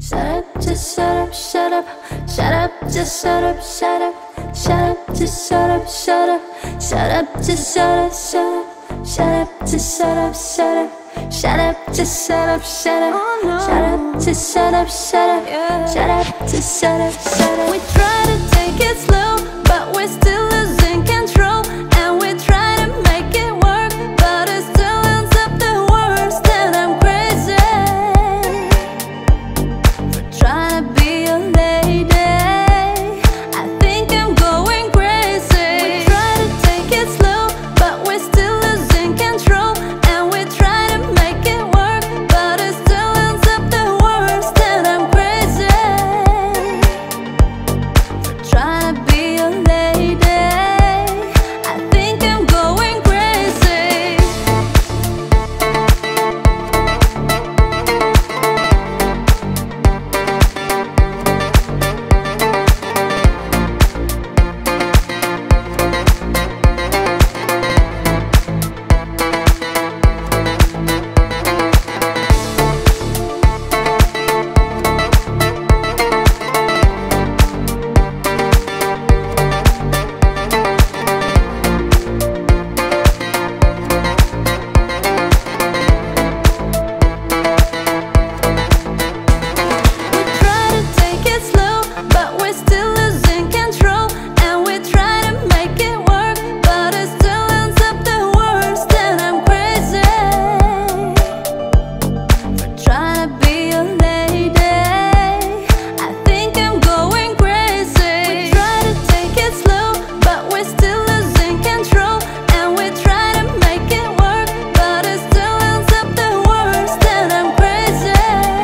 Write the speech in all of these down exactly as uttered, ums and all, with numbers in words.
Shut up, just shut up, shut up. Shut up, just shut up, shut up. Shut up, just shut up, shut up. Shut up, just shut up, shut up. Shut up, just shut up, shut up. Shut up, just shut up, shut up. Oh, no. Shut up, just shut up, shut up. Yeah. Shut up, just shut up, shut up. We try to take it slow, but we're still losing control. And we try to make it work, but it still ends up the worst. And I'm crazy for trying to be a lady. I think I'm going crazy. We try to take it slow, but we're still losing control. And we try to make it work, but it still ends up the worst. And I'm crazy for trying to be a lady. I think I'm going crazy. We try to take it slow, but we're still losing control. And we try to make it work, but it still ends up the worst. And I'm crazy for trying to be a lady. I think I'm going crazy. We try to take it slow, but we're still losing control. And we try to make it work, but it still ends up the worst. And I'm crazy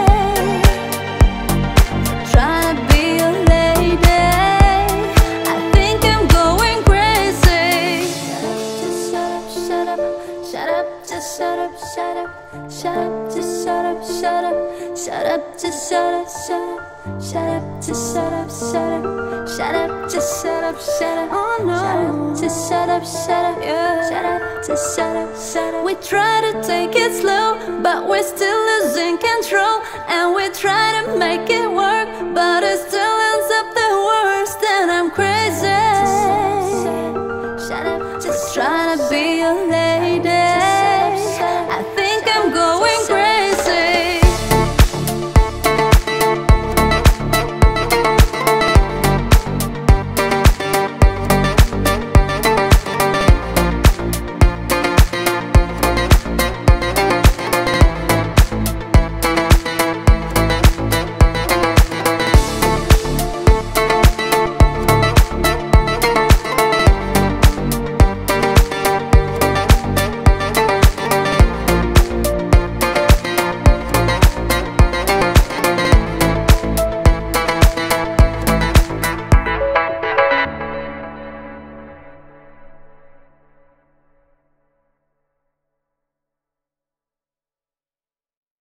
trying to be a lady. I think I'm going crazy. Shut up, shut up, shut up. Shut up, just shut up, shut up. Shut up, just shut up, shut up. Shut up, just shut up, shut up. Shut up, just shut up, shut up. Oh, no. Shut up, just shut up, shut up. Yeah. Shut up, just shut up, shut up. We try to take it slow, but we're still losing control. And we try to make it